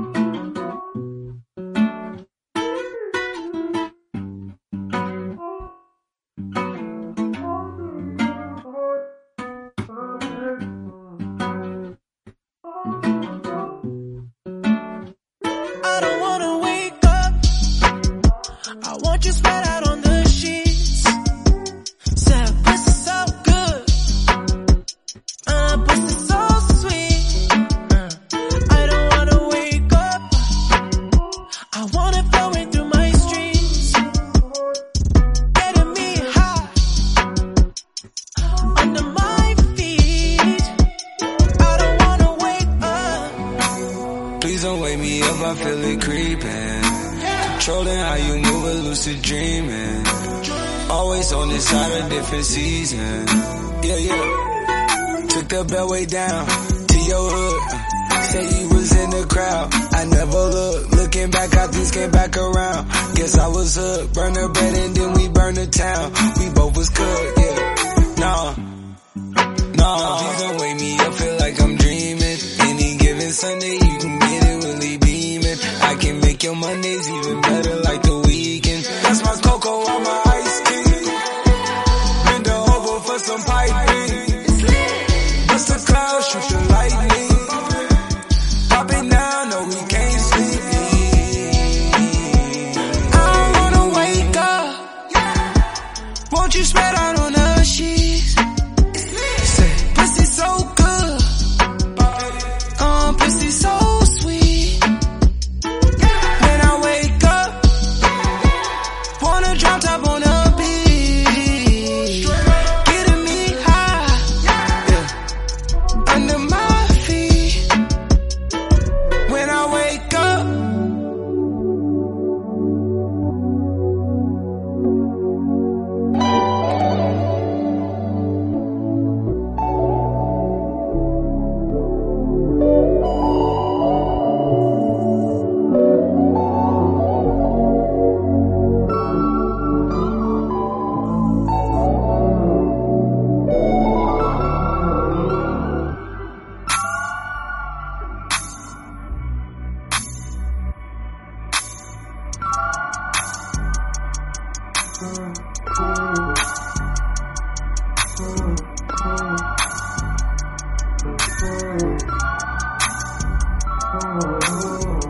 I want you spread out on the sheets. Said pussy so good, pussy so sweet. I don't wanna wake up, I want it flowing through my streams, getting me high under my feet. I don't wanna wake up. Please don't wake me up, I feel it creeping. Controlling how you move, a lucid dreaming. Always on this side, a different season. Yeah. Took the beltway down to your hood. Say you was in the crowd, I never looked. Looking back, how things came back around. Guess I was hooked. Burn the bed and then we burn the town. We both was cooked, yeah. Nah. Please don't wake me up, feel like I'm dreaming. Any given Sunday, you can get it really beaming. I can make your Mondays even better like the weekend. That's my cocoa on my iced tea. Bend over for some piping. Bust the clouds, shoot the lightning. Pop it now, no we can't sleep. I don't wanna wake up. Won't you spread out on the sheets? Say pussy so good, pussy so sweet. Drop top on a beat, getting me high, yeah, under my feet. When I wake up, oh.